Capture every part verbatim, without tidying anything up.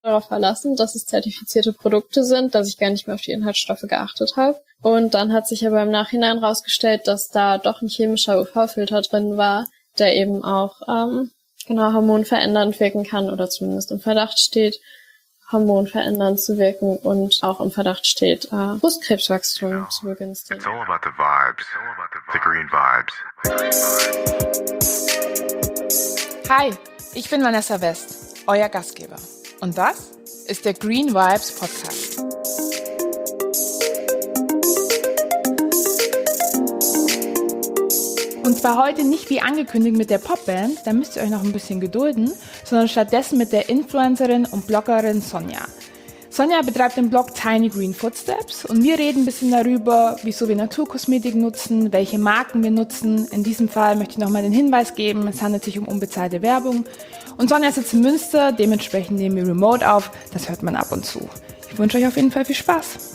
darauf verlassen, dass es zertifizierte Produkte sind, dass ich gar nicht mehr auf die Inhaltsstoffe geachtet habe. Und dann hat sich aber im Nachhinein rausgestellt, dass da doch ein chemischer U V-Filter drin war, der eben auch ähm, genau hormonverändernd wirken kann oder zumindest im Verdacht steht, hormonverändernd zu wirken und auch im Verdacht steht, äh, Brustkrebswachstum zu begünstigen. It's all about the vibes. The green vibes. Hi, ich bin Vanessa West, euer Gastgeber. Und das ist der Green Vibes Podcast. Und zwar heute nicht wie angekündigt mit der Popband, da müsst ihr euch noch ein bisschen gedulden, sondern stattdessen mit der Influencerin und Bloggerin Sonja. Sonja betreibt den Blog Tiny Green Footsteps und wir reden ein bisschen darüber, wieso wir Naturkosmetik nutzen, welche Marken wir nutzen. In diesem Fall möchte ich nochmal den Hinweis geben, es handelt sich um unbezahlte Werbung. Und Sonja sitzt in Münster, dementsprechend nehmen wir remote auf, das hört man ab und zu. Ich wünsche euch auf jeden Fall viel Spaß.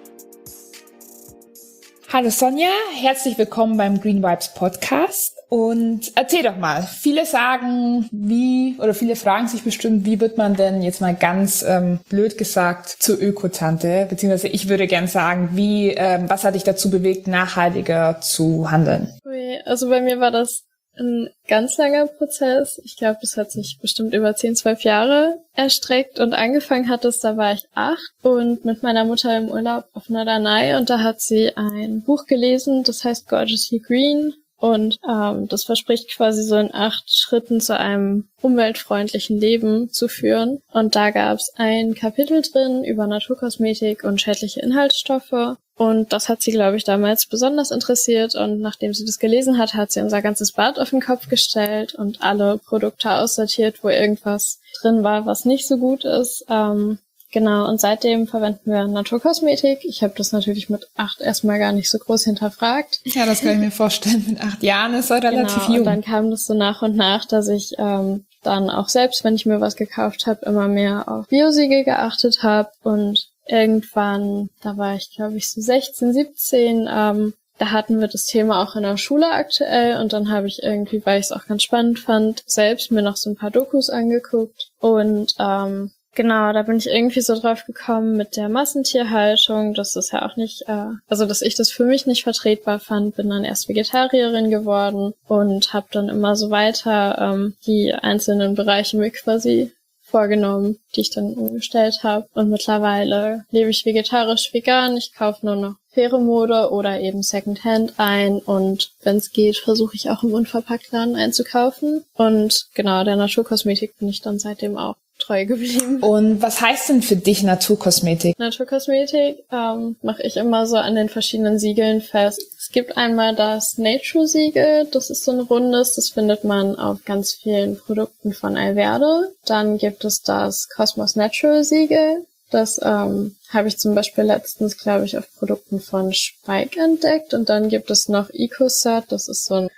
Hallo Sonja, herzlich willkommen beim Green Vibes Podcast und erzähl doch mal, viele sagen, wie, oder viele fragen sich bestimmt, wie wird man denn jetzt mal ganz ähm, blöd gesagt zur Ökotante, beziehungsweise ich würde gern sagen, wie, ähm, was hat dich dazu bewegt, nachhaltiger zu handeln? Also bei mir war das ein ganz langer Prozess. Ich glaube, das hat sich bestimmt über zehn, zwölf Jahre erstreckt und angefangen hat es, da war ich acht und mit meiner Mutter im Urlaub auf Norderney und da hat sie ein Buch gelesen, das heißt Gorgeously Green und ähm, das verspricht quasi so in acht Schritten zu einem umweltfreundlichen Leben zu führen und da gab es ein Kapitel drin über Naturkosmetik und schädliche Inhaltsstoffe. Und das hat sie, glaube ich, damals besonders interessiert. Und nachdem sie das gelesen hat, hat sie unser ganzes Bad auf den Kopf gestellt und alle Produkte aussortiert, wo irgendwas drin war, was nicht so gut ist. Ähm, genau, und seitdem verwenden wir Naturkosmetik. Ich habe das natürlich mit acht erstmal gar nicht so groß hinterfragt. Ja, das kann ich mir vorstellen. Mit acht Jahren ist er relativ genau, jung. Und dann kam das so nach und nach, dass ich ähm, dann auch selbst, wenn ich mir was gekauft habe, immer mehr auf Biosiegel geachtet habe und irgendwann, da war ich glaube ich so sechzehn, siebzehn, ähm, da hatten wir das Thema auch in der Schule aktuell und dann habe ich irgendwie, weil ich es auch ganz spannend fand, selbst mir noch so ein paar Dokus angeguckt und ähm, genau, da bin ich irgendwie so drauf gekommen mit der Massentierhaltung, dass das ja auch nicht, äh, also dass ich das für mich nicht vertretbar fand, bin dann erst Vegetarierin geworden und habe dann immer so weiter ähm, die einzelnen Bereiche mir quasi vorgenommen, die ich dann umgestellt habe. Und mittlerweile lebe ich vegetarisch vegan. Ich kaufe nur noch faire Mode oder eben Secondhand ein. Und wenn es geht, versuche ich auch im Unverpacktladen einzukaufen. Und genau, der Naturkosmetik bin ich dann seitdem auch treu geblieben. Und was heißt denn für dich Naturkosmetik? Naturkosmetik ähm, mache ich immer so an den verschiedenen Siegeln fest. Es gibt einmal das Nature-Siegel, das ist so ein rundes, das findet man auf ganz vielen Produkten von Alverde. Dann gibt es das Cosmos Natural-Siegel. Das ähm, habe ich zum Beispiel letztens, glaube ich, auf Produkten von Spike entdeckt. Und dann gibt es noch EcoCert, das ist so ein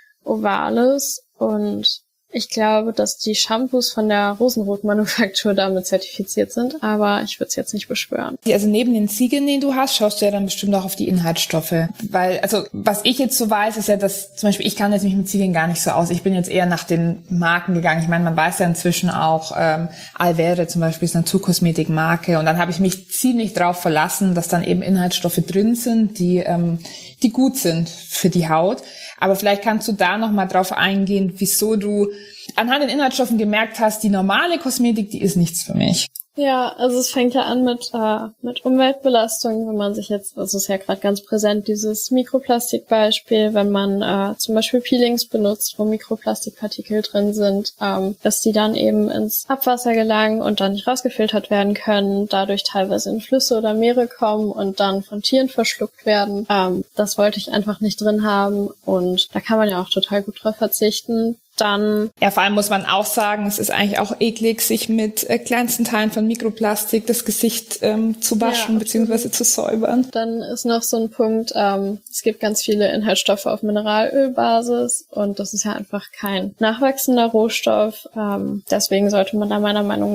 ovales und ich glaube, dass die Shampoos von der Rosenrot-Manufaktur damit zertifiziert sind, aber ich würde es jetzt nicht beschwören. Also neben den Siegeln, die du hast, schaust du ja dann bestimmt auch auf die Inhaltsstoffe. Weil, also was ich jetzt so weiß, ist ja, dass zum Beispiel ich kann jetzt mich mit Siegeln gar nicht so aus. Ich bin jetzt eher nach den Marken gegangen. Ich meine, man weiß ja inzwischen auch, ähm, Alverde zum Beispiel ist Naturkosmetikmarke und dann habe ich mich ziemlich drauf verlassen, dass dann eben Inhaltsstoffe drin sind, die ähm, die gut sind für die Haut. Aber vielleicht kannst du da nochmal drauf eingehen, wieso du anhand den Inhaltsstoffen gemerkt hast, die normale Kosmetik, die ist nichts für mich. Ja, also es fängt ja an mit äh, mit Umweltbelastung, wenn man sich jetzt, also es ist ja gerade ganz präsent, dieses Mikroplastikbeispiel, wenn man äh, zum Beispiel Peelings benutzt, wo Mikroplastikpartikel drin sind, ähm, dass die dann eben ins Abwasser gelangen und dann nicht rausgefiltert werden können, dadurch teilweise in Flüsse oder Meere kommen und dann von Tieren verschluckt werden. Ähm, das wollte ich einfach nicht drin haben und da kann man ja auch total gut drauf verzichten. Dann ja, vor allem muss man auch sagen, es ist eigentlich auch eklig, sich mit äh, kleinsten Teilen von Mikroplastik das Gesicht ähm, zu waschen ja, bzw. zu säubern. Dann ist noch so ein Punkt, ähm, es gibt ganz viele Inhaltsstoffe auf Mineralölbasis und das ist ja einfach kein nachwachsender Rohstoff. Ähm, deswegen sollte man da meiner Meinung nach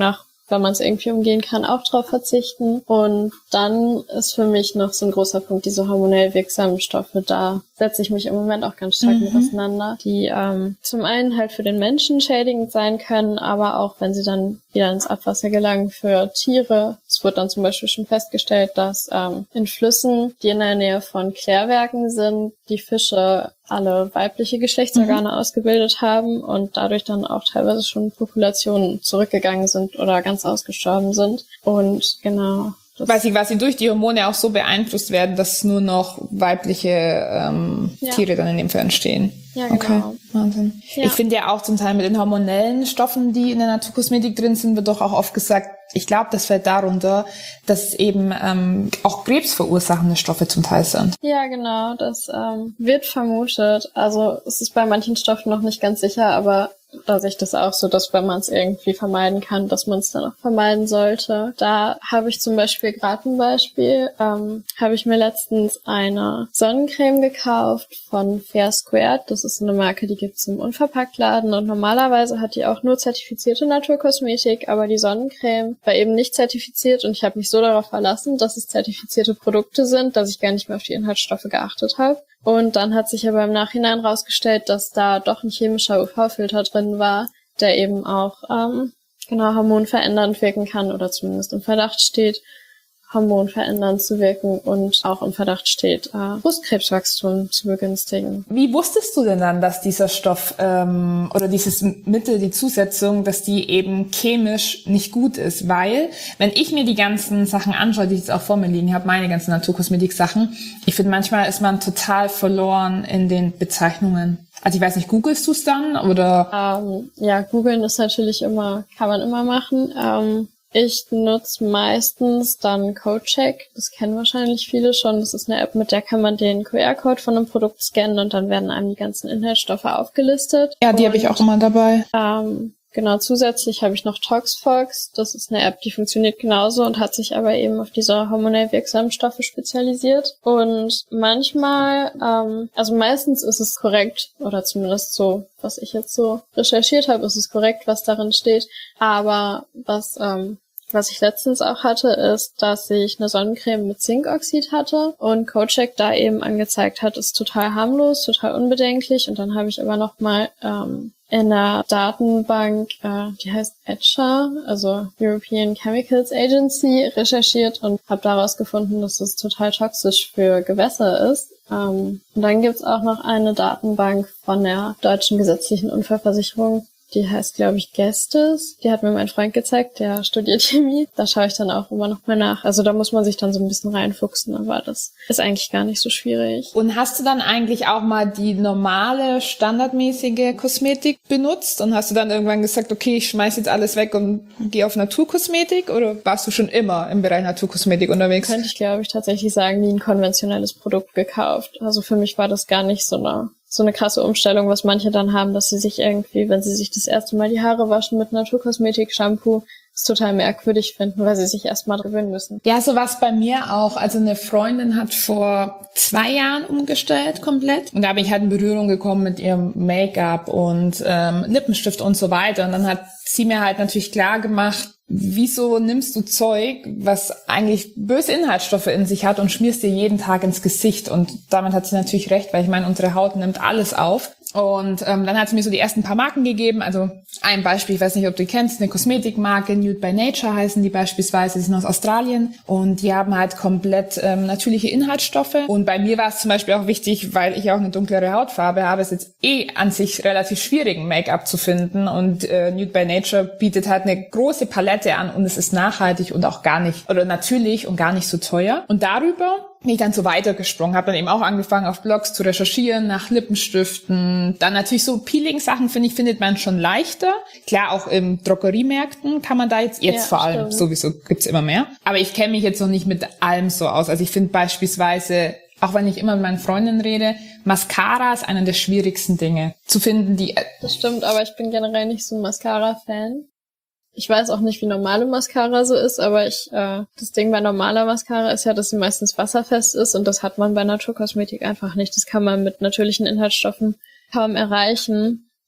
wenn man es irgendwie umgehen kann, auch drauf verzichten. Und dann ist für mich noch so ein großer Punkt diese hormonell wirksamen Stoffe. Da setze ich mich im Moment auch ganz stark mhm. mit auseinander, die ähm, zum einen halt für den Menschen schädigend sein können, aber auch, wenn sie dann wieder ins Abwasser gelangen, für Tiere. Es wird dann zum Beispiel schon festgestellt, dass ähm, in Flüssen, die in der Nähe von Klärwerken sind, die Fische alle weibliche Geschlechtsorgane mhm. ausgebildet haben und dadurch dann auch teilweise schon Populationen zurückgegangen sind oder ganz ausgestorben sind. Und genau. Weil sie quasi durch die Hormone auch so beeinflusst werden, dass nur noch weibliche ähm, ja. Tiere dann in dem Fall entstehen. Ja, genau. Okay, Wahnsinn. Ja. Ich finde ja auch zum Teil mit den hormonellen Stoffen, die in der Naturkosmetik drin sind, wird doch auch oft gesagt, ich glaube, das fällt darunter, dass eben ähm, auch krebsverursachende Stoffe zum Teil sind. Ja, genau, das ähm, wird vermutet. Also es ist bei manchen Stoffen noch nicht ganz sicher, aber da sehe ich das auch so, dass wenn man es irgendwie vermeiden kann, dass man es dann auch vermeiden sollte. Da habe ich zum Beispiel gerade ein Beispiel, ähm, habe ich mir letztens eine Sonnencreme gekauft von Fair Squared. Das ist eine Marke, die gibt's im Unverpacktladen und normalerweise hat die auch nur zertifizierte Naturkosmetik, aber die Sonnencreme war eben nicht zertifiziert und ich habe mich so darauf verlassen, dass es zertifizierte Produkte sind, dass ich gar nicht mehr auf die Inhaltsstoffe geachtet habe. Und dann hat sich aber im Nachhinein rausgestellt, dass da doch ein chemischer U V-Filter drin war, der eben auch ähm, genau hormonverändernd wirken kann oder zumindest im Verdacht steht, hormonverändernd zu wirken und auch im Verdacht steht, äh, Brustkrebswachstum zu begünstigen. Wie wusstest du denn dann, dass dieser Stoff ähm, oder dieses Mittel, die Zusetzung, dass die eben chemisch nicht gut ist? Weil, wenn ich mir die ganzen Sachen anschaue, die ich jetzt auch vor mir liegen habe, meine ganzen Naturkosmetik-Sachen, ich finde, manchmal ist man total verloren in den Bezeichnungen. Also ich weiß nicht, googelst du es dann oder? Ähm, ja, googeln ist natürlich immer, kann man immer machen. Ähm, Ich nutze meistens dann CodeCheck. Das kennen wahrscheinlich viele schon. Das ist eine App, mit der kann man den Q R-Code von einem Produkt scannen und dann werden einem die ganzen Inhaltsstoffe aufgelistet. Ja, die habe ich auch immer dabei. Ähm, genau, zusätzlich habe ich noch ToxFox. Das ist eine App, die funktioniert genauso und hat sich aber eben auf diese hormonell wirksamen Stoffe spezialisiert. Und manchmal, ähm, also meistens ist es korrekt, oder zumindest so, was ich jetzt so recherchiert habe, ist es korrekt, was darin steht. Aber was ähm, Was ich letztens auch hatte, ist, dass ich eine Sonnencreme mit Zinkoxid hatte und CodeCheck da eben angezeigt hat, ist total harmlos, total unbedenklich. Und dann habe ich aber nochmal ähm, in der Datenbank, äh, die heißt E C H A, also European Chemicals Agency, recherchiert und habe daraus gefunden, dass es total toxisch für Gewässer ist. Ähm, und dann gibt's auch noch eine Datenbank von der Deutschen Gesetzlichen Unfallversicherung. Die heißt, glaube ich, Gestes. Die hat mir mein Freund gezeigt, der studiert Chemie. Da schaue ich dann auch immer noch mal nach. Also da muss man sich dann so ein bisschen reinfuchsen, aber das ist eigentlich gar nicht so schwierig. Und hast du dann eigentlich auch mal die normale, standardmäßige Kosmetik benutzt? Und hast du dann irgendwann gesagt, okay, ich schmeiß jetzt alles weg und gehe auf Naturkosmetik? Oder warst du schon immer im Bereich Naturkosmetik unterwegs? Könnte ich, glaube ich, tatsächlich sagen, nie ein konventionelles Produkt gekauft. Also für mich war das gar nicht so eine... so eine krasse Umstellung, was manche dann haben, dass sie sich irgendwie, wenn sie sich das erste Mal die Haare waschen mit Naturkosmetik, Shampoo, das total merkwürdig finden, weil sie sich erst mal gewöhnen müssen. Ja, so war's bei mir auch. Also eine Freundin hat vor zwei Jahren umgestellt komplett. Und da bin ich halt in Berührung gekommen mit ihrem Make-up und ähm, Lippenstift und so weiter. Und dann hat sie mir halt natürlich klar gemacht, wieso nimmst du Zeug, was eigentlich böse Inhaltsstoffe in sich hat und schmierst dir jeden Tag ins Gesicht? Und damit hat sie natürlich recht, weil ich meine, unsere Haut nimmt alles auf. Und ähm, dann hat sie mir so die ersten paar Marken gegeben. Also ein Beispiel, ich weiß nicht, ob du die kennst, eine Kosmetikmarke, Nude by Nature heißen die beispielsweise, die sind aus Australien. Und die haben halt komplett ähm, natürliche Inhaltsstoffe. Und bei mir war es zum Beispiel auch wichtig, weil ich auch eine dunklere Hautfarbe habe, ist jetzt eh an sich relativ schwierig, ein Make-up zu finden. Und äh, Nude by Nature bietet halt eine große Palette an und es ist nachhaltig und auch gar nicht, oder natürlich und gar nicht so teuer. Und darüber bin ich dann so weitergesprungen, habe dann eben auch angefangen, auf Blogs zu recherchieren nach Lippenstiften. Dann natürlich so Peeling-Sachen, finde ich, findet man schon leichter. Klar, auch im Drogeriemärkten kann man da jetzt, jetzt ja, vor allem, stimmt. Sowieso gibt's immer mehr. Aber ich kenne mich jetzt noch nicht mit allem so aus. Also ich finde beispielsweise, auch wenn ich immer mit meinen Freundinnen rede, Mascara ist einer der schwierigsten Dinge zu finden, die... Das stimmt, aber ich bin generell nicht so ein Mascara-Fan. Ich weiß auch nicht, wie normale Mascara so ist, aber ich äh, das Ding bei normaler Mascara ist ja, dass sie meistens wasserfest ist und das hat man bei Naturkosmetik einfach nicht. Das kann man mit natürlichen Inhaltsstoffen kaum erreichen.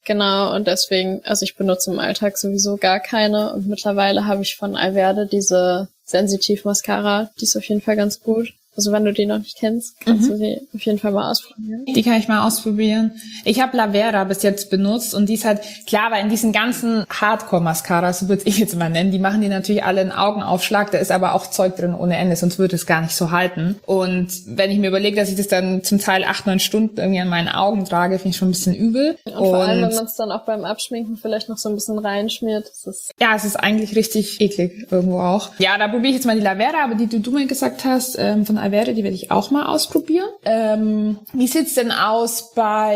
Genau, und deswegen, also ich benutze im Alltag sowieso gar keine und mittlerweile habe ich von Alverde diese Sensitiv Mascara, die ist auf jeden Fall ganz gut. Also wenn du die noch nicht kennst, kannst mhm. du sie auf jeden Fall mal ausprobieren. Die kann ich mal ausprobieren. Ich habe La Vera bis jetzt benutzt und die ist halt, klar, weil in diesen ganzen Hardcore-Mascaras, so würde ich jetzt mal nennen, die machen die natürlich alle einen Augenaufschlag, da ist aber auch Zeug drin ohne Ende, sonst würde es gar nicht so halten. Und wenn ich mir überlege, dass ich das dann zum Teil acht, neun Stunden irgendwie an meinen Augen trage, finde ich schon ein bisschen übel. Und vor und allem, wenn man es dann auch beim Abschminken vielleicht noch so ein bisschen reinschmiert, das ist... Ja, es ist eigentlich richtig eklig irgendwo auch. Ja, da probiere ich jetzt mal die La Vera, aber die, die du mir gesagt hast, ähm, von Alverde, die werde ich auch mal ausprobieren. Ähm, wie sieht's denn aus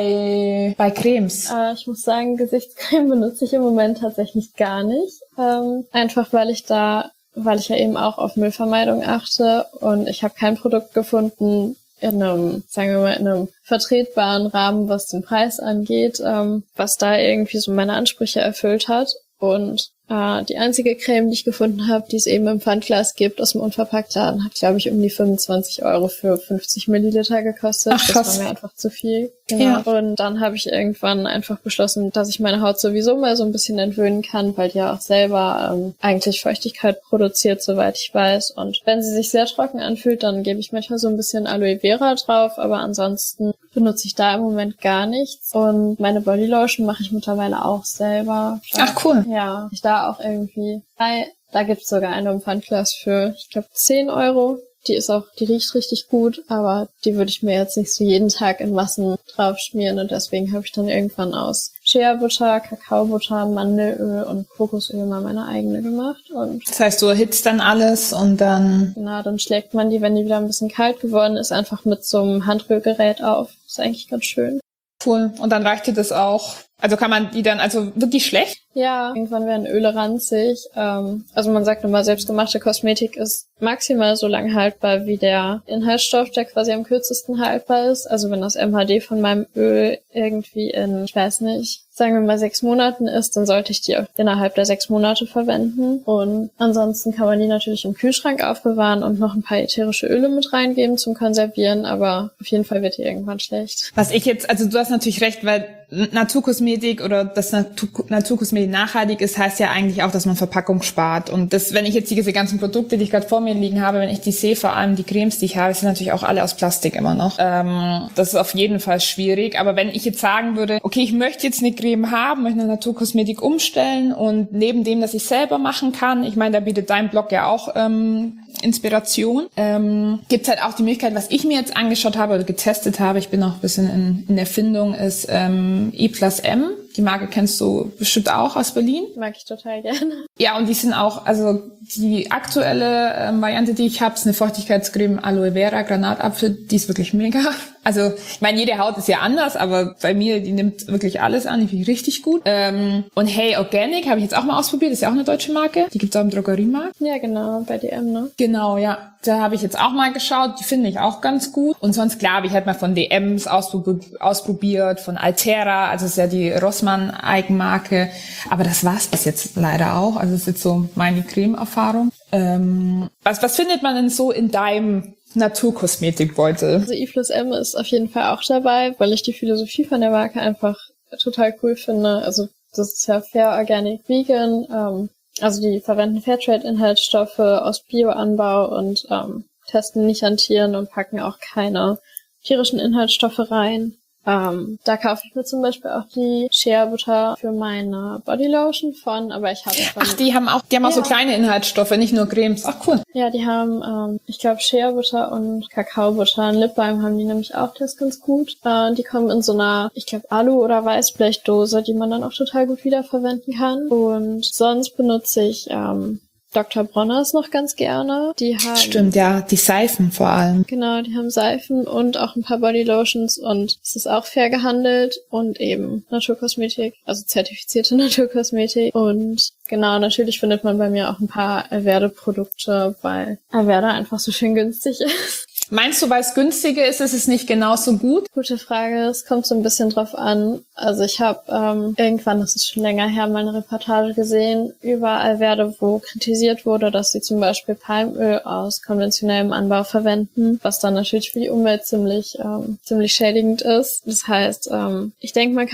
bei bei Cremes? Äh, ich muss sagen, Gesichtscreme benutze ich im Moment tatsächlich gar nicht. Ähm, einfach weil ich da, weil ich ja eben auch auf Müllvermeidung achte und ich habe kein Produkt gefunden in einem, sagen wir mal, in einem vertretbaren Rahmen, was den Preis angeht, ähm, was da irgendwie so meine Ansprüche erfüllt hat. Und äh, die einzige Creme, die ich gefunden habe, die es eben im Pfandglas gibt, aus dem Unverpacktladen, hat, glaube ich, um die fünfundzwanzig Euro für fünfzig Milliliter gekostet. Ach, krass. Das war mir einfach zu viel. Genau. Ja. Und dann habe ich irgendwann einfach beschlossen, dass ich meine Haut sowieso mal so ein bisschen entwöhnen kann, weil die ja auch selber ähm, eigentlich Feuchtigkeit produziert, soweit ich weiß. Und wenn sie sich sehr trocken anfühlt, dann gebe ich manchmal so ein bisschen Aloe Vera drauf, aber ansonsten benutze ich da im Moment gar nichts. Und meine Bodylotion mache ich mittlerweile auch selber. Ach, cool. Ja, ich da auch irgendwie, da gibt's sogar eine im Pfandglas für, ich glaube, zehn Euro. Die ist auch, die riecht richtig gut, aber die würde ich mir jetzt nicht so jeden Tag in Massen drauf schmieren und deswegen habe ich dann irgendwann aus Shea-Butter, Kakaobutter, Mandelöl und Kokosöl mal meine eigene gemacht. Und das heißt, du erhitzt dann alles und dann... Genau, dann schlägt man die, wenn die wieder ein bisschen kalt geworden ist, einfach mit so einem Handrührgerät auf. Ist eigentlich ganz schön. Cool. Und dann reicht dir das auch? Also kann man die dann, also wird die schlecht? Ja, irgendwann werden Öle ranzig. Ähm, also man sagt immer, selbstgemachte Kosmetik ist maximal so lange haltbar wie der Inhaltsstoff, der quasi am kürzesten haltbar ist. Also wenn das M H D von meinem Öl irgendwie in, ich weiß nicht, sagen wir mal sechs Monaten ist, dann sollte ich die auch innerhalb der sechs Monate verwenden. Und ansonsten kann man die natürlich im Kühlschrank aufbewahren und noch ein paar ätherische Öle mit reingeben zum Konservieren, aber auf jeden Fall wird die irgendwann schlecht. Was ich jetzt, also du hast natürlich recht, weil Naturkosmetik oder dass Natur, Naturkosmetik nachhaltig ist, heißt ja eigentlich auch, dass man Verpackung spart. Und das, wenn ich jetzt diese ganzen Produkte, die ich gerade vor mir liegen habe, wenn ich die sehe, vor allem die Cremes, die ich habe, sind natürlich auch alle aus Plastik immer noch. Ähm, das ist auf jeden Fall schwierig. Aber wenn ich jetzt sagen würde, okay, ich möchte jetzt eine Creme haben, möchte eine Naturkosmetik umstellen und neben dem, dass ich selber machen kann, ich meine, da bietet dein Blog ja auch ähm, Inspiration, ähm, gibt es halt auch die Möglichkeit, was ich mir jetzt angeschaut habe oder getestet habe, ich bin noch ein bisschen in, in Erfindung, ist ähm, E plus M. Die Marke kennst du bestimmt auch aus Berlin. Mag ich total gerne. Ja, und die sind auch, also die aktuelle äh, Variante, die ich habe, ist eine Feuchtigkeitscreme Aloe Vera Granatapfel, die ist wirklich mega. Also ich meine, jede Haut ist ja anders, aber bei mir, die nimmt wirklich alles an, die finde ich richtig gut. Ähm, und Hey Organic habe ich jetzt auch mal ausprobiert, das ist ja auch eine deutsche Marke. Die gibt's auch im Drogeriemarkt. Ja, genau, bei D M, ne? Genau, ja. Da habe ich jetzt auch mal geschaut, die finde ich auch ganz gut. Und sonst, klar, habe ich halt mal von D Ms ausprob- ausprobiert, von Altera, also das ist ja die Rossmann-Eigenmarke. Aber das war's bis jetzt leider auch. Also das ist jetzt so meine Creme-Erfahrung. Ähm, was, was findet man denn so in deinem Naturkosmetikbeutel? Also E plus M ist auf jeden Fall auch dabei, weil ich die Philosophie von der Marke einfach total cool finde. Also das ist ja Fair Organic Vegan, ähm, also die verwenden Fairtrade-Inhaltsstoffe aus Bioanbau und ähm, testen nicht an Tieren und packen auch keine tierischen Inhaltsstoffe rein. Ähm, da kaufe ich mir zum Beispiel auch die Shea-Butter für meine Bodylotion von, aber ich habe von... Ach, die haben auch, die haben ja. auch so kleine Inhaltsstoffe, nicht nur Cremes. Ach, cool. Ja, die haben, ähm, ich glaube, Shea-Butter und Kakaobutter. Ein Lip Balm haben die nämlich auch, das ist ganz gut. Äh, die kommen in so einer, ich glaube, Alu- oder Weißblechdose, die man dann auch total gut wiederverwenden kann. Und sonst benutze ich ähm, Doktor Bronner's noch ganz gerne. Die haben, stimmt, ja, die Seifen vor allem. Genau, die haben Seifen und auch ein paar Bodylotions und es ist auch fair gehandelt und eben Naturkosmetik, also zertifizierte Naturkosmetik. Und genau, natürlich findet man bei mir auch ein paar Alverde-Produkte, weil Alverde einfach so schön günstig ist. Meinst du, weil es günstiger ist, ist es nicht genauso gut? Gute Frage, es kommt so ein bisschen drauf an. Also ich habe ähm, irgendwann, das ist schon länger her, mal eine Reportage gesehen über Alverde, wo kritisiert wurde, dass sie zum Beispiel Palmöl aus konventionellem Anbau verwenden, was dann natürlich für die Umwelt ziemlich ähm, ziemlich schädigend ist. Das heißt, ähm, ich denke, man kann das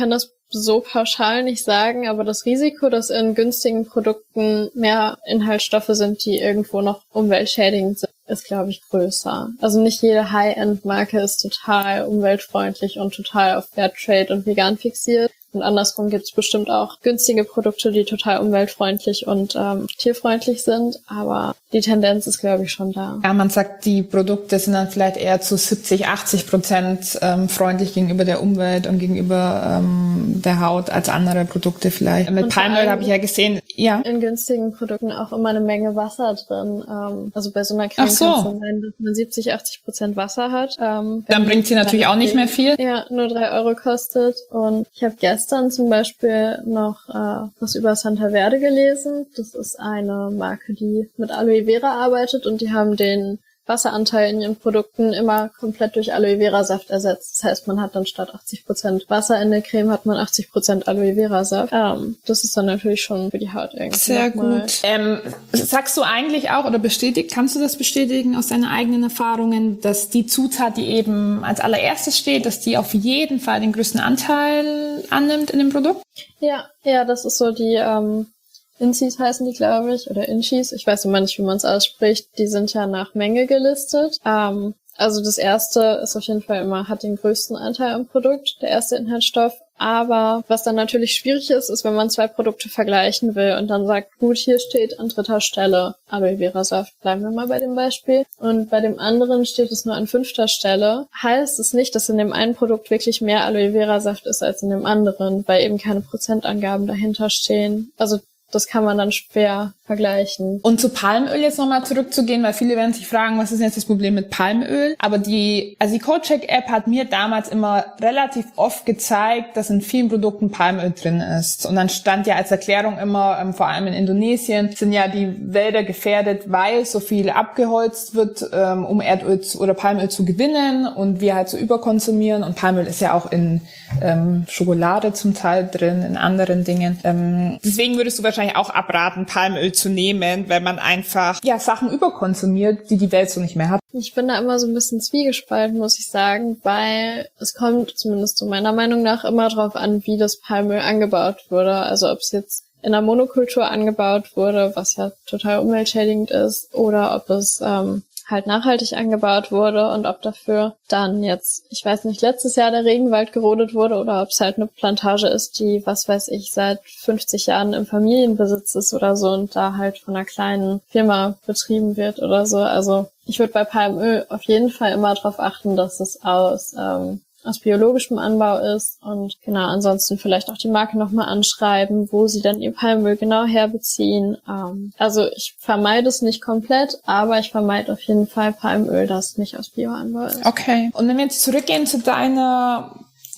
so pauschal nicht sagen, aber das Risiko, dass in günstigen Produkten mehr Inhaltsstoffe sind, die irgendwo noch umweltschädigend sind, ist, glaube ich, größer. Also nicht jede High-End-Marke ist total umweltfreundlich und total auf Fairtrade und vegan fixiert. Und andersrum gibt es bestimmt auch günstige Produkte, die total umweltfreundlich und ähm, tierfreundlich sind. Aber die Tendenz ist, glaube ich, schon da. Ja, man sagt, die Produkte sind dann vielleicht eher zu siebzig, achtzig Prozent ähm, freundlich gegenüber der Umwelt und gegenüber ähm, der Haut als andere Produkte vielleicht. Mit Palmöl habe ich ja gesehen, ja. In günstigen Produkten auch immer eine Menge Wasser drin. Ähm, also bei so einer Creme Ach so. kann es dann sein, dass man siebzig, achtzig Prozent Wasser hat. Ähm, Dann bringt sie natürlich auch nicht mehr viel. Ja, nur drei Euro kostet. Und ich habe gestern zum Beispiel noch äh, was über Santa Verde gelesen. Das ist eine Marke, die mit Aloe Vera arbeitet und die haben den Wasseranteil in ihren Produkten immer komplett durch Aloe Vera Saft ersetzt. Das heißt, man hat dann statt achtzig Prozent Wasser in der Creme, hat man achtzig Prozent Aloe Vera Saft. Ähm, das ist dann natürlich schon für die Haut irgendwie. Sehr gut. Ähm, sagst du eigentlich auch oder bestätigt, kannst du das bestätigen aus deinen eigenen Erfahrungen, dass die Zutat, die eben als allererstes steht, dass die auf jeden Fall den größten Anteil annimmt in dem Produkt? Ja, ja, das ist so die ähm, Inchis heißen die, glaube ich, oder Inchis. Ich weiß immer nicht, wie man es ausspricht. Die sind ja nach Menge gelistet. Ähm, also das erste ist auf jeden Fall immer, hat den größten Anteil am Produkt, der erste Inhaltsstoff. Aber was dann natürlich schwierig ist, ist, wenn man zwei Produkte vergleichen will und dann sagt, gut, hier steht an dritter Stelle Aloe Vera Saft. Bleiben wir mal bei dem Beispiel. Und bei dem anderen steht es nur an fünfter Stelle. Heißt es nicht, dass in dem einen Produkt wirklich mehr Aloe Vera Saft ist als in dem anderen, weil eben keine Prozentangaben dahinter stehen. Also das kann man dann schwer vergleichen. Und zu Palmöl jetzt nochmal zurückzugehen, weil viele werden sich fragen, was ist jetzt das Problem mit Palmöl? Aber die, also die CodeCheck-App hat mir damals immer relativ oft gezeigt, dass in vielen Produkten Palmöl drin ist. Und dann stand ja als Erklärung immer, ähm, vor allem in Indonesien, sind ja die Wälder gefährdet, weil so viel abgeholzt wird, ähm, um Erdöl zu, oder Palmöl zu gewinnen und wir halt so überkonsumieren. Und Palmöl ist ja auch in ähm, Schokolade zum Teil drin, in anderen Dingen. Ähm, deswegen würdest du wahrscheinlich auch abraten, Palmöl zu nehmen, wenn man einfach ja Sachen überkonsumiert, die die Welt so nicht mehr hat. Ich bin da immer so ein bisschen zwiegespalten, muss ich sagen, weil es kommt zumindest so meiner Meinung nach immer drauf an, wie das Palmöl angebaut wurde. Also ob es jetzt in einer Monokultur angebaut wurde, was ja total umweltschädigend ist, oder ob es ähm, halt nachhaltig angebaut wurde und ob dafür dann jetzt, ich weiß nicht, letztes Jahr der Regenwald gerodet wurde oder ob es halt eine Plantage ist, die, was weiß ich, seit fünfzig Jahren im Familienbesitz ist oder so und da halt von einer kleinen Firma betrieben wird oder so. Also ich würde bei Palmöl auf jeden Fall immer darauf achten, dass es aus ähm, aus biologischem Anbau ist und genau, ansonsten vielleicht auch die Marke nochmal anschreiben, wo sie dann ihr Palmöl genau herbeziehen. Ähm, also ich vermeide es nicht komplett, aber ich vermeide auf jeden Fall Palmöl, das nicht aus Bioanbau ist. Okay. Und wenn wir jetzt zurückgehen zu deiner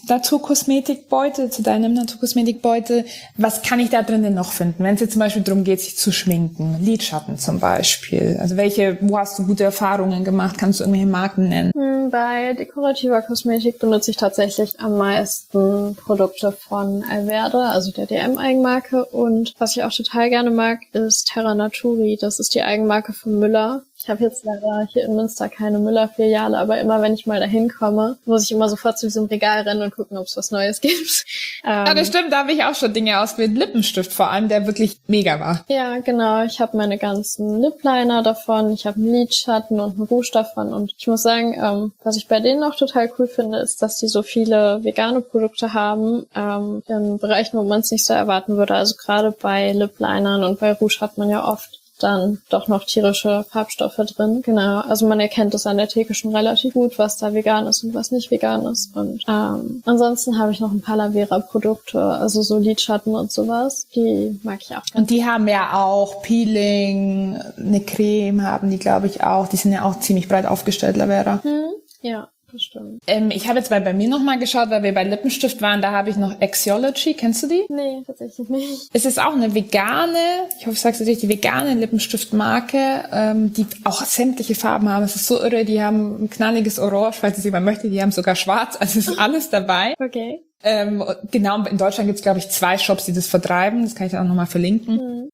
Naturkosmetikbeutel, zu deinem Naturkosmetikbeutel, was kann ich da drinnen noch finden? Wenn es jetzt zum Beispiel darum geht, sich zu schminken, Lidschatten zum Beispiel. Also welche, wo hast du gute Erfahrungen gemacht? Kannst du irgendwelche Marken nennen? Bei dekorativer Kosmetik benutze ich tatsächlich am meisten Produkte von Alverde, also der D M-Eigenmarke. Und was ich auch total gerne mag, ist Terra Naturi. Das ist die Eigenmarke von Müller. Ich habe jetzt leider hier in Münster keine Müller-Filiale, aber immer wenn ich mal dahin komme, muss ich immer sofort zu diesem Regal rennen und gucken, ob es was Neues gibt. Ähm, ja, das stimmt, da habe ich auch schon Dinge ausgewählt. Lippenstift vor allem, der wirklich mega war. Ja, genau. Ich habe meine ganzen Lip-Liner davon, ich habe einen Lidschatten und einen Rouge davon und ich muss sagen, ähm, was ich bei denen auch total cool finde, ist, dass die so viele vegane Produkte haben, ähm, in Bereichen, wo man es nicht so erwarten würde. Also gerade bei Lip-Linern und bei Rouge hat man ja oft dann doch noch tierische Farbstoffe drin. Genau, also man erkennt es an der Theke schon relativ gut, was da vegan ist und was nicht vegan ist. Und ähm, ansonsten habe ich noch ein paar Lavera-Produkte, also so Lidschatten und sowas. Die mag ich auch ganz. Und die haben ja auch Peeling, eine Creme haben die, glaube ich, auch. Die sind ja auch ziemlich breit aufgestellt, Lavera. Hm, ja. Bestimmt. Ähm, ich habe jetzt mal bei mir nochmal geschaut, weil wir bei Lippenstift waren, da habe ich noch Axiology, kennst du die? Nee, tatsächlich nicht. Es ist auch eine vegane, ich hoffe, ich sage es richtig, vegane Lippenstiftmarke, ähm, die auch sämtliche Farben haben. Es ist so irre, die haben ein knalliges Orange, falls es jemand möchte, die haben sogar schwarz, also es ist alles dabei. Okay. Ähm, genau, in Deutschland gibt es, glaube ich, zwei Shops, die das vertreiben. Das kann ich dann auch nochmal verlinken. Mhm.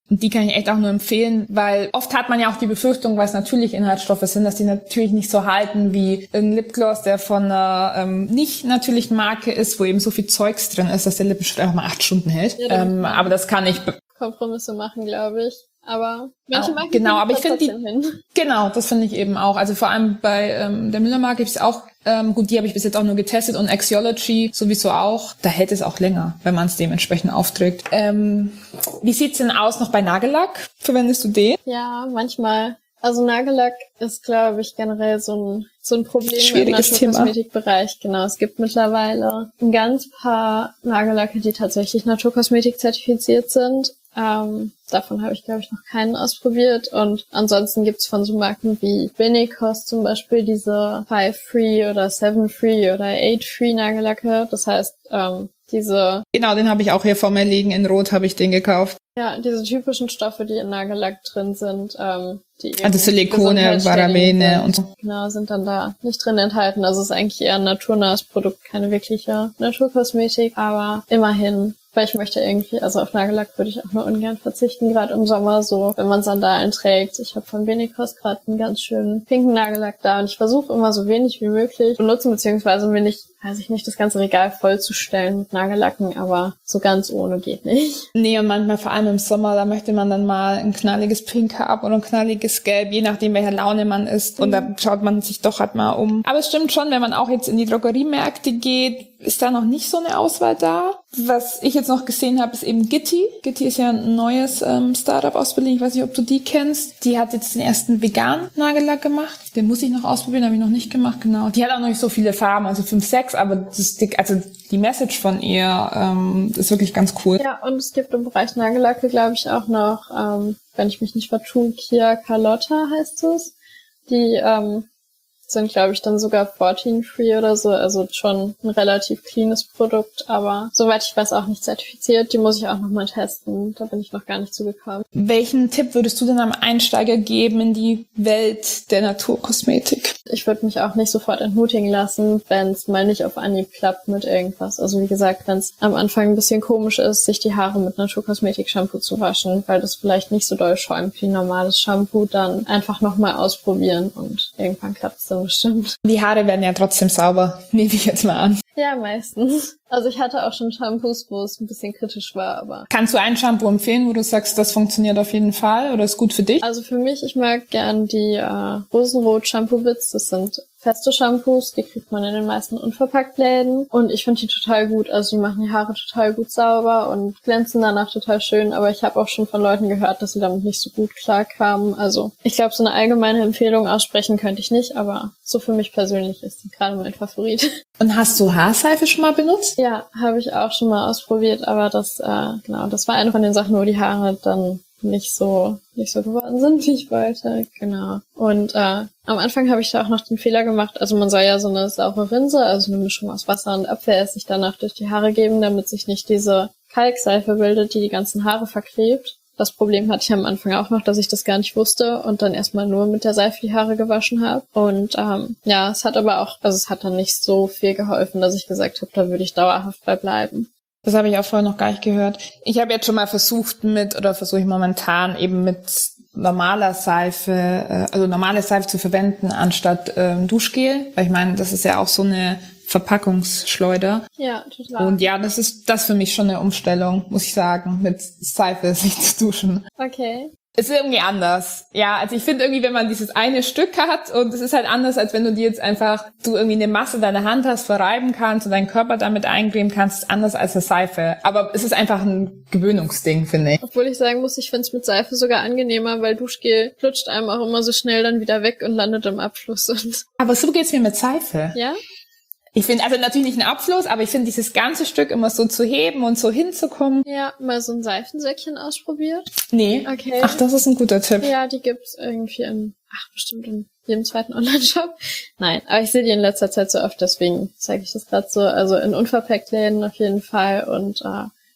Und die kann ich echt auch nur empfehlen, weil oft hat man ja auch die Befürchtung, weil es natürlich Inhaltsstoffe sind, dass die natürlich nicht so halten wie ein Lipgloss, der von einer ähm, nicht natürlichen Marke ist, wo eben so viel Zeugs drin ist, dass der Lippenstift einfach mal acht Stunden hält. Ja, ähm, aber das kann ich... Kompromisse machen, glaube ich. Aber manche Marken genau, aber ich finde die hin. Genau, das finde ich eben auch. Also vor allem bei ähm, der Müller-Marke ist auch ähm, gut, die habe ich bis jetzt auch nur getestet und Axiology sowieso auch. Da hält es auch länger, wenn man es dementsprechend aufträgt. Ähm, wie sieht's denn aus noch bei Nagellack? Verwendest du den? Ja, manchmal. Also Nagellack ist, glaube ich, generell so ein so ein Problem Schwieriges im Naturkosmetikbereich. Genau, es gibt mittlerweile ein ganz paar Nagellacke, die tatsächlich Naturkosmetik zertifiziert sind. Ähm, davon habe ich, glaube ich, noch keinen ausprobiert. Und ansonsten gibt's von so Marken wie Benecos zum Beispiel diese five free oder seven free oder eight free Nagellacke. Das heißt, ähm, diese... Genau, den habe ich auch hier vor mir liegen. In Rot habe ich den gekauft. Ja, diese typischen Stoffe, die in Nagellack drin sind, ähm, die eben also Silikone, Parabene und so. Genau, sind dann da nicht drin enthalten. Also es ist eigentlich eher ein naturnahes Produkt, keine wirkliche Naturkosmetik, aber immerhin, weil ich möchte irgendwie, also auf Nagellack würde ich auch nur ungern verzichten, gerade im Sommer so, wenn man Sandalen trägt. Ich habe von Benecos gerade einen ganz schönen pinken Nagellack da und ich versuche immer so wenig wie möglich zu benutzen, beziehungsweise mir nicht, weiß ich nicht, das ganze Regal vollzustellen mit Nagellacken, aber so ganz ohne geht nicht. Nee, und manchmal vor allem im Sommer, da möchte man dann mal ein knalliges Pink haben oder ein knalliges Gelb, je nachdem, welcher Laune man ist. Und da schaut man sich doch halt mal um. Aber es stimmt schon, wenn man auch jetzt in die Drogeriemärkte geht, ist da noch nicht so eine Auswahl da. Was ich jetzt noch gesehen habe, ist eben Gitti. Gitti ist ja ein neues ähm, Startup aus Berlin. Ich weiß nicht, ob du die kennst. Die hat jetzt den ersten veganen Nagellack gemacht. Den muss ich noch ausprobieren, habe ich noch nicht gemacht, genau. Die hat auch noch nicht so viele Farben, also fünf, sechs, aber das, also die Message von ihr ähm, ist wirklich ganz cool. Ja, und es gibt im Bereich Nagellacke, glaube ich, auch noch, ähm, wenn ich mich nicht vertue, Kia Carlotta heißt es. Die ähm, sind, glaube ich, dann sogar fourteen-free oder so, also schon ein relativ cleanes Produkt, aber soweit ich weiß auch nicht zertifiziert. Die muss ich auch nochmal testen, da bin ich noch gar nicht zugekommen. Welchen Tipp würdest du denn am Einsteiger geben in die Welt der Naturkosmetik? Ich würde mich auch nicht sofort entmutigen lassen, wenn es mal nicht auf Anhieb klappt mit irgendwas. Also wie gesagt, wenn es am Anfang ein bisschen komisch ist, sich die Haare mit Naturkosmetik-Shampoo zu waschen, weil das vielleicht nicht so doll schäumt wie normales Shampoo, dann einfach nochmal ausprobieren und irgendwann klappt es dann bestimmt. Die Haare werden ja trotzdem sauber, nehme ich jetzt mal an. Ja, meistens. Also ich hatte auch schon Shampoos, wo es ein bisschen kritisch war, aber... Kannst du ein Shampoo empfehlen, wo du sagst, das funktioniert auf jeden Fall oder ist gut für dich? Also für mich, ich mag gern die äh, Rosenrot Shampoo Bits. Das sind feste Shampoos, die kriegt man in den meisten Unverpacktläden. Und ich finde die total gut. Also die machen die Haare total gut sauber und glänzen danach total schön. Aber ich habe auch schon von Leuten gehört, dass sie damit nicht so gut klarkamen. Also ich glaube, so eine allgemeine Empfehlung aussprechen könnte ich nicht, aber so für mich persönlich ist die gerade mein Favorit. Und hast du Haarseife schon mal benutzt? Ja, habe ich auch schon mal ausprobiert, aber das, äh, genau, das war eine von den Sachen, wo die Haare dann nicht so, nicht so geworden sind, wie ich wollte, genau. Und, äh, am Anfang habe ich da auch noch den Fehler gemacht, also man soll ja so eine saure Rinse, also eine Mischung aus Wasser und Apfelessig danach durch die Haare geben, damit sich nicht diese Kalkseife bildet, die die ganzen Haare verklebt. Das Problem hatte ich am Anfang auch noch, dass ich das gar nicht wusste und dann erstmal nur mit der Seife die Haare gewaschen habe. Und ähm, ja, es hat aber auch, also es hat dann nicht so viel geholfen, dass ich gesagt habe, da würde ich dauerhaft bei bleiben. Das habe ich auch vorher noch gar nicht gehört. Ich habe jetzt schon mal versucht mit, oder versuche ich momentan eben mit normaler Seife, also normale Seife zu verwenden anstatt ähm, Duschgel. Weil ich meine, das ist ja auch so eine Verpackungsschleuder. Ja, total. Und ja, das ist das für mich schon eine Umstellung, muss ich sagen, mit Seife sich zu duschen. Okay. Es ist irgendwie anders. Ja, also ich finde irgendwie, wenn man dieses eine Stück hat und es ist halt anders, als wenn du dir jetzt einfach, du irgendwie eine Masse deiner Hand hast, verreiben kannst und deinen Körper damit eincremen kannst, ist anders als eine Seife. Aber es ist einfach ein Gewöhnungsding, finde ich. Obwohl ich sagen muss, ich finde es mit Seife sogar angenehmer, weil Duschgel flutscht einem auch immer so schnell dann wieder weg und landet im Abfluss. Und aber so geht's mir mit Seife. ja? Ich finde, also natürlich nicht ein Abfluss, aber ich finde dieses ganze Stück immer so zu heben und so hinzukommen. Ja, mal so ein Seifensäckchen ausprobiert? Nee. Okay. Ach, das ist ein guter Tipp. Ja, die gibt's irgendwie in, ach, bestimmt in jedem zweiten Online-Shop. Nein, aber ich sehe die in letzter Zeit so oft, deswegen zeige ich das gerade so. Also in Unverpacktläden auf jeden Fall und äh,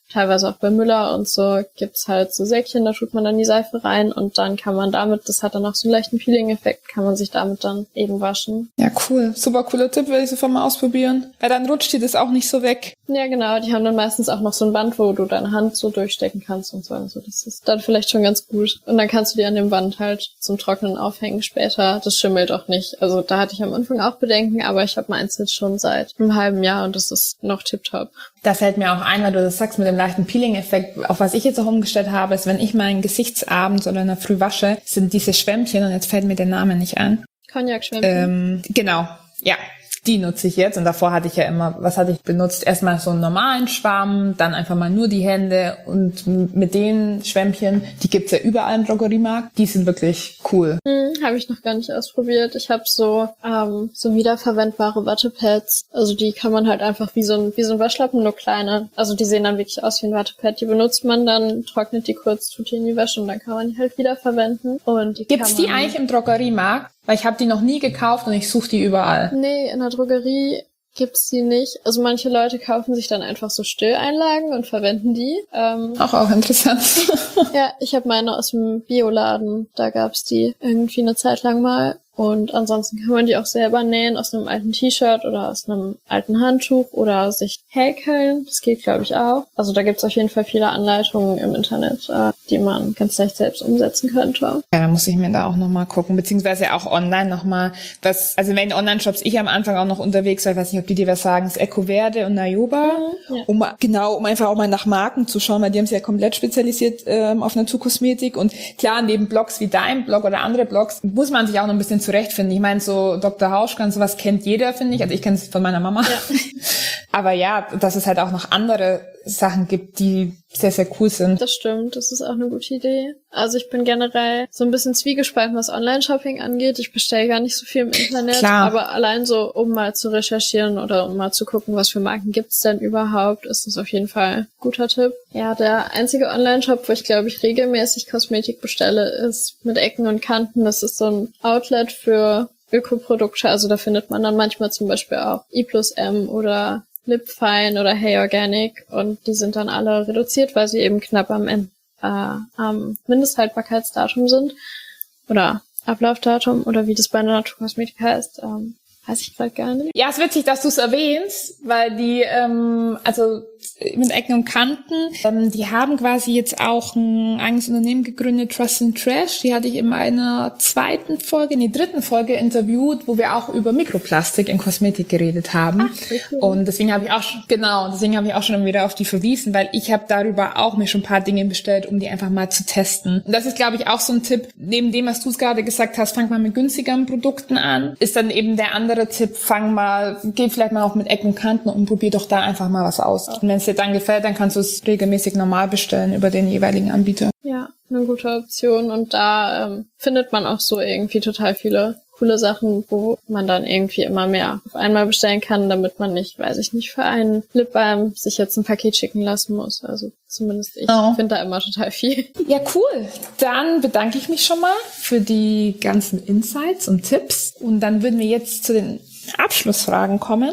teilweise auch bei Müller und so gibt's halt so Säckchen, da tut man dann die Seife rein und dann kann man damit, das hat dann auch so einen leichten Peeling-Effekt, kann man sich damit dann eben waschen. Ja, cool. Super cooler Tipp, will ich sofort mal ausprobieren. Weil dann rutscht dir das auch nicht so weg. Ja, genau. Die haben dann meistens auch noch so ein Band, wo du deine Hand so durchstecken kannst und so. Also das ist dann vielleicht schon ganz gut. Und dann kannst du die an dem Band halt zum Trocknen aufhängen später. Das schimmelt auch nicht. Also da hatte ich am Anfang auch Bedenken, aber ich habe meins jetzt schon seit einem halben Jahr und das ist noch tipptopp. Da fällt mir auch ein, weil du das sagst mit dem leichten Peeling-Effekt. Auch was ich jetzt auch umgestellt habe, ist, wenn ich meinen Gesichtsabend oder in der Früh wasche, sind diese Schwämmchen, und jetzt fällt mir der Name nicht ein. Cognac-Schwämmchen. Ähm, genau, ja. Die nutze ich jetzt und davor hatte ich ja immer, was hatte ich benutzt? Erstmal so einen normalen Schwamm, dann einfach mal nur die Hände und mit den Schwämmchen, die gibt's ja überall im Drogeriemarkt, die sind wirklich cool. Hm, habe ich noch gar nicht ausprobiert. Ich habe so ähm, so wiederverwendbare Wattepads, also die kann man halt einfach wie so ein wie so ein Waschlappen, nur kleiner. Also die sehen dann wirklich aus wie ein Wattepad. Die benutzt man dann, trocknet die kurz, tut die in die Wäsche und dann kann man die halt wiederverwenden. Und die Gibt's kann man, die eigentlich im Drogeriemarkt? Weil ich habe die noch nie gekauft und ich suche die überall. Nee, in der Drogerie gibt's die nicht. Also manche Leute kaufen sich dann einfach so Stilleinlagen und verwenden die. Ähm, Auch auch interessant. ja, ich habe meine aus dem Bioladen. Da gab's die irgendwie eine Zeit lang mal. Und ansonsten kann man die auch selber nähen aus einem alten T-Shirt oder aus einem alten Handtuch oder sich häkeln. Das geht, glaube ich, auch. Also da gibt's auf jeden Fall viele Anleitungen im Internet, äh, die man ganz leicht selbst umsetzen könnte. Ja, dann muss ich mir da auch nochmal gucken, beziehungsweise auch online nochmal, was, also wenn Online-Shops, ich am Anfang auch noch unterwegs war, ich weiß nicht, ob die dir was sagen, ist Ecoverde und Nayoba, Mhm, ja. um genau, um einfach auch mal nach Marken zu schauen, weil die haben sich ja komplett spezialisiert ähm, auf Naturkosmetik und klar, neben Blogs wie dein Blog oder andere Blogs, muss man sich auch noch ein bisschen zurechtfinden. Ich meine, so Doktor Hauschka, sowas kennt jeder, finde ich, also ich kenne es von meiner Mama. Ja. Aber ja, dass es halt auch noch andere Sachen gibt, die sehr, sehr cool sind. Das stimmt, das ist auch eine gute Idee. Also ich bin generell so ein bisschen zwiegespalten, was Online-Shopping angeht. Ich bestelle gar nicht so viel im Internet, Klar. Aber allein so, um mal zu recherchieren oder um mal zu gucken, was für Marken gibt's denn überhaupt, ist das auf jeden Fall ein guter Tipp. Ja, der einzige Online-Shop, wo ich glaube ich regelmäßig Kosmetik bestelle, ist mit Ecken und Kanten. Das ist so ein Outlet für Ökoprodukte. Also da findet man dann manchmal zum Beispiel auch I plus M oder Lipfine oder Hey Organic und die sind dann alle reduziert, weil sie eben knapp am, End, äh, am Mindesthaltbarkeitsdatum sind oder Ablaufdatum oder wie das bei einer Naturkosmetik heißt, ähm, weiß ich gerade gar nicht. Ja, es ist witzig, dass du es erwähnst, weil die, ähm, also mit Ecken und Kanten, ähm, die haben quasi jetzt auch ein eigenes Unternehmen gegründet, Trust and Trash. Die hatte ich in meiner zweiten Folge, in der dritten Folge interviewt, wo wir auch über Mikroplastik in Kosmetik geredet haben. Ach, cool. Und deswegen habe ich auch schon, genau, deswegen habe ich auch schon wieder auf die verwiesen, weil ich habe darüber auch mir schon ein paar Dinge bestellt, um die einfach mal zu testen. Und das ist, glaube ich, auch so ein Tipp, neben dem, was du es gerade gesagt hast, fang mal mit günstigeren Produkten an, ist dann eben der andere Tipp, fang mal, geh vielleicht mal auch mit Ecken und Kanten und probier doch da einfach mal was aus. Und wenn es dir dann gefällt, dann kannst du es regelmäßig normal bestellen über den jeweiligen Anbieter. Ja, eine gute Option und da ähm, findet man auch so irgendwie total viele coole Sachen, wo man dann irgendwie immer mehr auf einmal bestellen kann, damit man nicht, weiß ich nicht, für einen Lipbalm sich jetzt ein Paket schicken lassen muss. Also zumindest ich Oh. finde da immer total viel. Ja, cool. Dann bedanke ich mich schon mal für die ganzen Insights und Tipps. Und dann würden wir jetzt zu den Abschlussfragen kommen.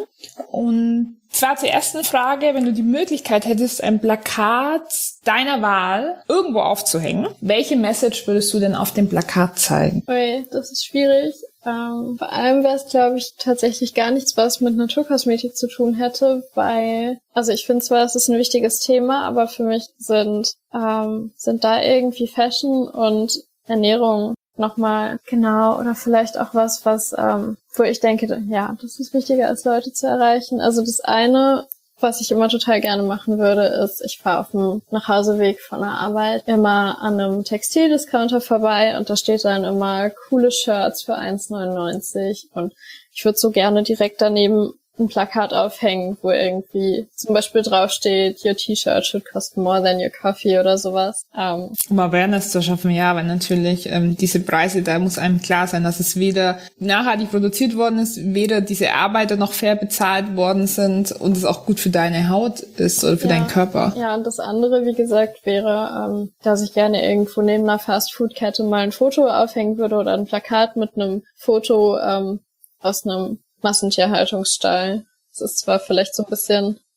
Und zwar zur ersten Frage, wenn du die Möglichkeit hättest, ein Plakat deiner Wahl irgendwo aufzuhängen, welche Message würdest du denn auf dem Plakat zeigen? Ui, das ist schwierig. Ähm, vor allem wäre es, glaube ich, tatsächlich gar nichts, was mit Naturkosmetik zu tun hätte, weil, also ich finde zwar, es ist ein wichtiges Thema, aber für mich sind, ähm, sind da irgendwie Fashion und Ernährung nochmal genau oder vielleicht auch was, was, ähm, wo ich denke, ja, das ist wichtiger als Leute zu erreichen. Also das eine, was ich immer total gerne machen würde, ist, ich fahre auf dem Nachhauseweg von der Arbeit immer an einem Textildiscounter vorbei und da steht dann immer coole Shirts für eins neunundneunzig und ich würde so gerne direkt daneben ein Plakat aufhängen, wo irgendwie zum Beispiel draufsteht, your T-Shirt should cost more than your coffee oder sowas. Ähm, Um Awareness zu schaffen, ja, weil natürlich ähm, diese Preise, da muss einem klar sein, dass es weder nachhaltig produziert worden ist, weder diese Arbeiter noch fair bezahlt worden sind und es auch gut für deine Haut ist oder für ja, deinen Körper. Ja, und das andere, wie gesagt, wäre, ähm, dass ich gerne irgendwo neben einer Fastfood-Kette mal ein Foto aufhängen würde oder ein Plakat mit einem Foto ähm, aus einem Massentierhaltungsstall. Das ist zwar vielleicht so ein bisschen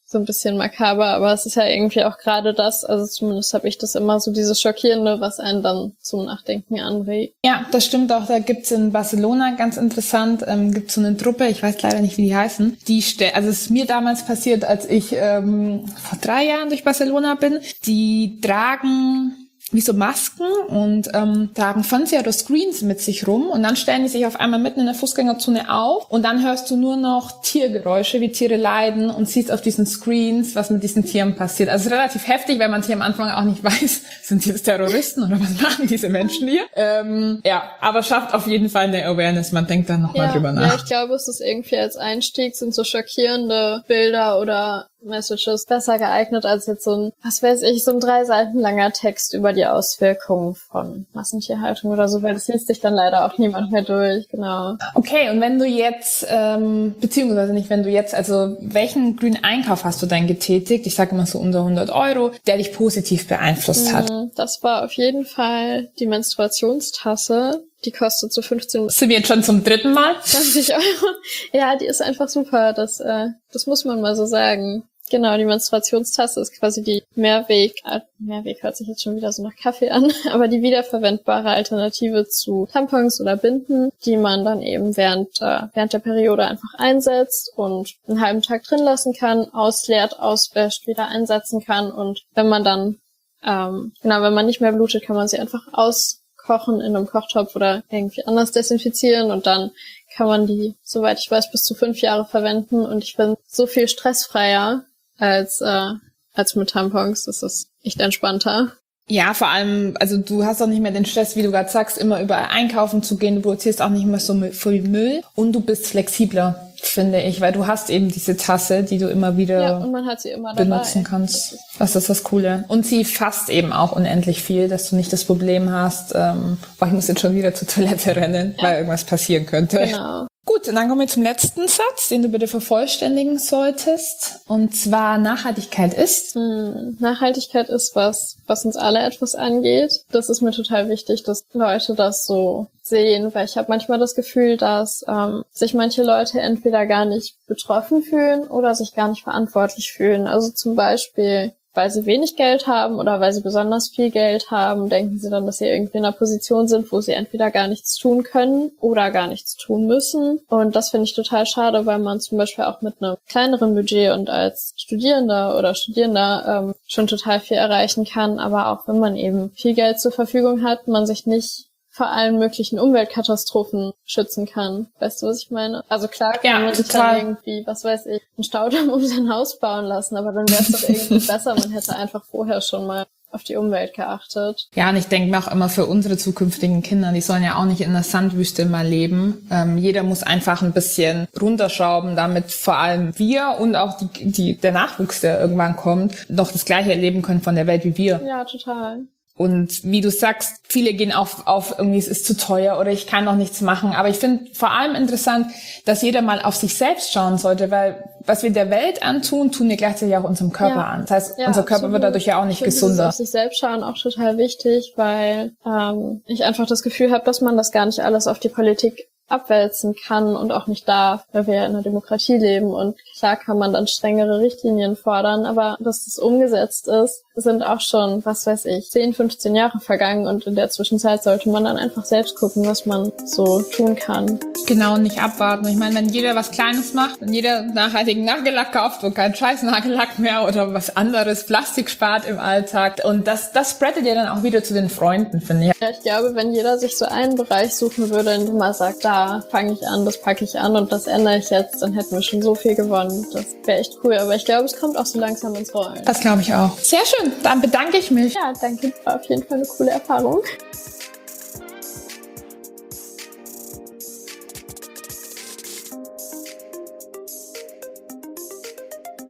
so ein bisschen makaber, aber es ist ja irgendwie auch gerade das, also zumindest habe ich das immer so, dieses Schockierende, was einen dann zum Nachdenken anregt. Ja, das stimmt auch. Da gibt's in Barcelona, ganz interessant, ähm, gibt's so eine Truppe, ich weiß leider nicht, wie die heißen, die ste- also es ist mir damals passiert, als ich ähm, vor drei Jahren durch Barcelona bin, die tragen wie so Masken und ähm, tragen Fernseher oder Screens mit sich rum und dann stellen die sich auf einmal mitten in der Fußgängerzone auf und dann hörst du nur noch Tiergeräusche, wie Tiere leiden und siehst auf diesen Screens, was mit diesen Tieren passiert. Also relativ heftig, weil man hier am Anfang auch nicht weiß, sind die jetzt Terroristen oder was machen diese Menschen hier? Ähm, ja, aber schafft auf jeden Fall eine Awareness, man denkt dann nochmal ja, drüber nach. Ja, ich glaube, es ist irgendwie als Einstieg, sind so schockierende Bilder oder Messages besser geeignet als jetzt so ein, was weiß ich, so ein drei Seiten langer Text über die Auswirkungen von Massentierhaltung oder so, weil das liest sich dann leider auch niemand mehr durch, genau. Okay, und wenn du jetzt, ähm, beziehungsweise nicht wenn du jetzt, also welchen grünen Einkauf hast du denn getätigt? Ich sage immer so unter hundert Euro, der dich positiv beeinflusst hat. Das war auf jeden Fall die Menstruationstasse. Die kostet so fünfzehn... Sind wir jetzt schon zum dritten Mal? zwanzig Euro. Ja, die ist einfach super. Das, äh, das muss man mal so sagen. Genau, die Menstruationstasse ist quasi die Mehrweg... Äh, Mehrweg hört sich jetzt schon wieder so nach Kaffee an, aber die wiederverwendbare Alternative zu Tampons oder Binden, die man dann eben während, äh, während der Periode einfach einsetzt und einen halben Tag drin lassen kann, ausleert, auswäscht, wieder einsetzen kann und wenn man dann, ähm, genau, wenn man nicht mehr blutet, kann man sie einfach auskochen in einem Kochtopf oder irgendwie anders desinfizieren und dann kann man die, soweit ich weiß, bis zu fünf Jahre verwenden und ich bin so viel stressfreier als äh, als mit Tampons. Das ist echt entspannter. Ja, vor allem, also du hast auch nicht mehr den Stress, wie du gerade sagst, immer überall einkaufen zu gehen. Du produzierst auch nicht mehr so viel Müll und du bist flexibler, finde ich, weil du hast eben diese Tasse, die du immer wieder ja, und man hat sie immer dabei. benutzen kannst. Das ist das Coole. Und sie fasst eben auch unendlich viel, dass du nicht das Problem hast, ähm, boah, ich muss jetzt schon wieder zur Toilette rennen, ja. weil irgendwas passieren könnte. Genau. Gut, und dann kommen wir zum letzten Satz, den du bitte vervollständigen solltest. Und zwar Nachhaltigkeit ist? Hm, Nachhaltigkeit ist was, was uns alle etwas angeht. Das ist mir total wichtig, dass Leute das so sehen, weil ich habe manchmal das Gefühl, dass ähm, sich manche Leute entweder gar nicht betroffen fühlen oder sich gar nicht verantwortlich fühlen. Also zum Beispiel, weil sie wenig Geld haben oder weil sie besonders viel Geld haben, denken sie dann, dass sie irgendwie in einer Position sind, wo sie entweder gar nichts tun können oder gar nichts tun müssen. Und das finde ich total schade, weil man zum Beispiel auch mit einem kleineren Budget und als Studierender oder Studierender ähm, schon total viel erreichen kann. Aber auch wenn man eben viel Geld zur Verfügung hat, man sich nicht vor allen möglichen Umweltkatastrophen schützen kann. Weißt du, was ich meine? Also klar kann ja, man sich dann irgendwie, was weiß ich, einen Staudamm um sein Haus bauen lassen, aber dann wäre es doch irgendwie besser, man hätte einfach vorher schon mal auf die Umwelt geachtet. Ja, und ich denke mir auch immer für unsere zukünftigen Kinder, die sollen ja auch nicht in der Sandwüste mal leben. Ähm, jeder muss einfach ein bisschen runterschrauben, damit vor allem wir und auch die, die, der Nachwuchs, der irgendwann kommt, noch das Gleiche erleben können von der Welt wie wir. Ja, total. Und wie du sagst, viele gehen auf, auf irgendwie, es ist zu teuer oder ich kann noch nichts machen. Aber ich finde vor allem interessant, dass jeder mal auf sich selbst schauen sollte, weil was wir der Welt antun, tun wir gleichzeitig auch unserem Körper ja. an. Das heißt, ja, unser Körper absolut. wird dadurch ja auch nicht ich gesunder. Das auf sich selbst schauen auch total wichtig, weil ähm, ich einfach das Gefühl habe, dass man das gar nicht alles auf die Politik abwälzen kann und auch nicht darf, weil wir ja in einer Demokratie leben und klar kann man dann strengere Richtlinien fordern, aber dass das umgesetzt ist, sind auch schon, was weiß ich, zehn, fünfzehn Jahre vergangen und in der Zwischenzeit sollte man dann einfach selbst gucken, was man so tun kann. Genau, und nicht abwarten. Ich meine, wenn jeder was Kleines macht, wenn jeder nachhaltigen Nagellack kauft und keinen scheiß Nagellack mehr oder was anderes, Plastik spart im Alltag und das, das spreadet ja dann auch wieder zu den Freunden, finde ich. Ja, ich glaube, wenn jeder sich so einen Bereich suchen würde, in dem er sagt, da fange ich an, das packe ich an und das ändere ich jetzt, dann hätten wir schon so viel gewonnen. Das wäre echt cool, aber ich glaube, es kommt auch so langsam ins Rollen. Das glaube ich auch. Sehr schön, dann bedanke ich mich. Ja, danke, war auf jeden Fall eine coole Erfahrung.